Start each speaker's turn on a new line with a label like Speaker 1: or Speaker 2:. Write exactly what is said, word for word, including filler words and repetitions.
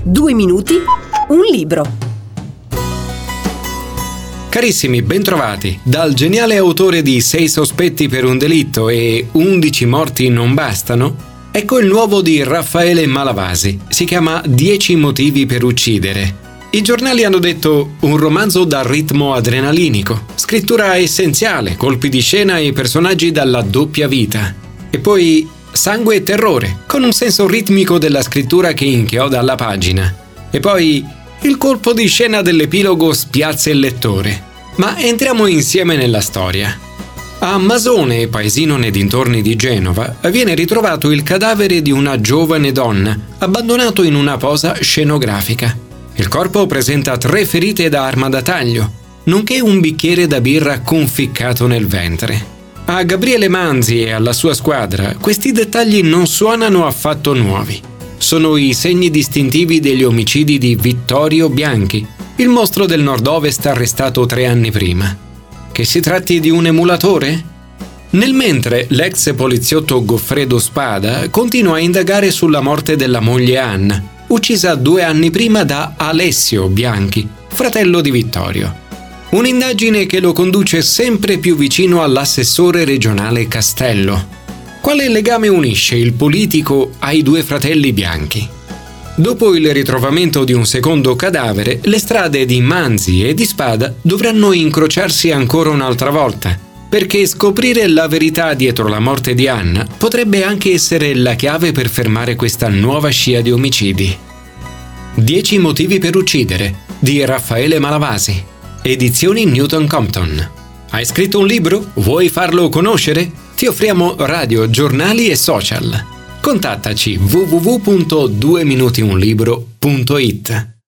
Speaker 1: Due minuti, un libro.
Speaker 2: Carissimi, bentrovati. Dal geniale autore di Sei sospetti per un delitto e undici morti non bastano, ecco il nuovo di Raffaele Malavasi. Si chiama Dieci motivi per uccidere. I giornali hanno detto un romanzo dal ritmo adrenalinico, scrittura essenziale, colpi di scena e personaggi dalla doppia vita. E poi sangue e terrore, con un senso ritmico della scrittura che inchioda la pagina. E poi il colpo di scena dell'epilogo spiazza il lettore. Ma entriamo insieme nella storia. A Masone, paesino nei dintorni di Genova, viene ritrovato il cadavere di una giovane donna, abbandonato in una posa scenografica. Il corpo presenta tre ferite da arma da taglio, nonché un bicchiere da birra conficcato nel ventre. A Gabriele Manzi e alla sua squadra questi dettagli non suonano affatto nuovi. Sono i segni distintivi degli omicidi di Vittorio Bianchi, il mostro del nord-ovest arrestato tre anni prima. Che si tratti di un emulatore? Nel mentre l'ex poliziotto Goffredo Spada continua a indagare sulla morte della moglie Anna, uccisa due anni prima da Alessio Bianchi, fratello di Vittorio. Un'indagine che lo conduce sempre più vicino all'assessore regionale Castello. Quale legame unisce il politico ai due fratelli Bianchi? Dopo il ritrovamento di un secondo cadavere, le strade di Manzi e di Spada dovranno incrociarsi ancora un'altra volta, perché scoprire la verità dietro la morte di Anna potrebbe anche essere la chiave per fermare questa nuova scia di omicidi. Dieci motivi per uccidere, di Raffaele Malavasi. Edizioni Newton Compton. Hai scritto un libro? Vuoi farlo conoscere? Ti offriamo radio, giornali e social. Contattaci w w w punto due minuti un libro punto it.